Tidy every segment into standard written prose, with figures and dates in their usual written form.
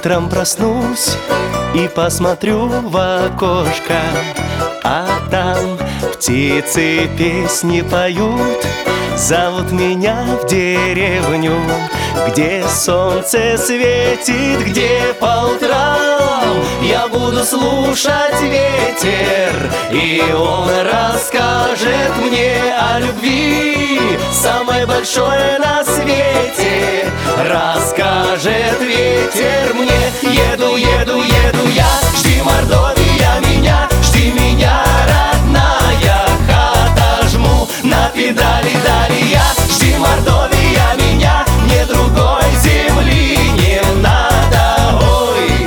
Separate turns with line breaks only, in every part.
Утром проснусь и посмотрю в окошко, а там птицы песни поют. Зовут меня в деревню, где солнце светит, где по утрам я буду слушать ветер, и он расскажет мне о любви, самой большой на свете. Расскажет ветер мне. Еду, еду, еду я, жди, Мордовия, меня, жди меня, родная. Хата жму на педали, дали я, жди, Мордовия, меня, мне другой земли не надо, ой.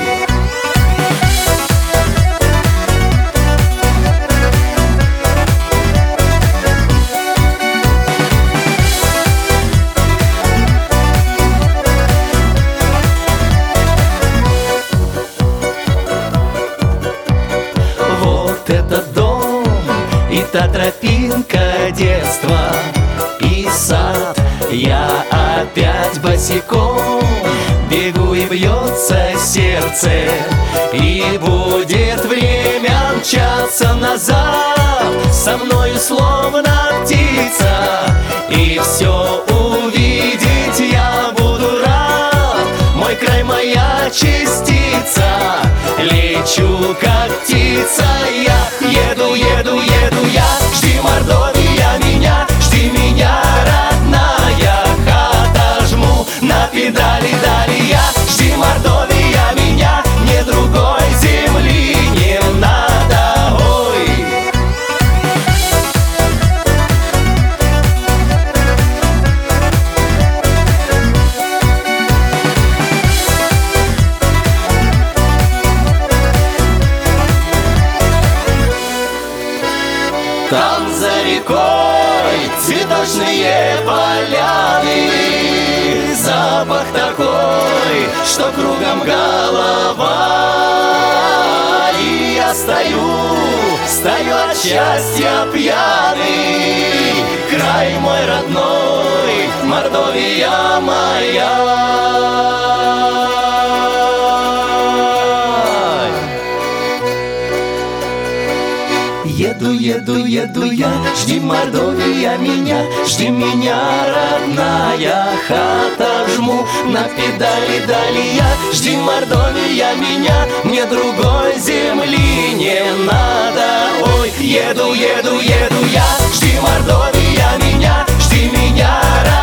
Вот этот дом и та тропинка детства, и сад, я опять босиком бегу, и бьется сердце, и будет время мчаться назад, со мною словно птица, и все увидеть я буду рад. Мой край, моя частица, лечу как птица я. Еду, еду, еду я, жди, Мордовия, меня, жди меня, родная. Хата жму на педали, дали я, жди, Мордовия, меня, мне другой земли не надо, ой. Там за рекой цветочные поляны, запах такой, что кругом голова. И я стою от счастья пьяный, край мой родной, Мордовия моя. Еду, еду, еду я, жди, Мордовия, меня, жди меня, родная. Хата жму на педали, дали я, жди, Мордовия, меня, мне другой земли не надо, ой. Еду, еду, еду я, жди, Мордовия, меня, жди меня, родная.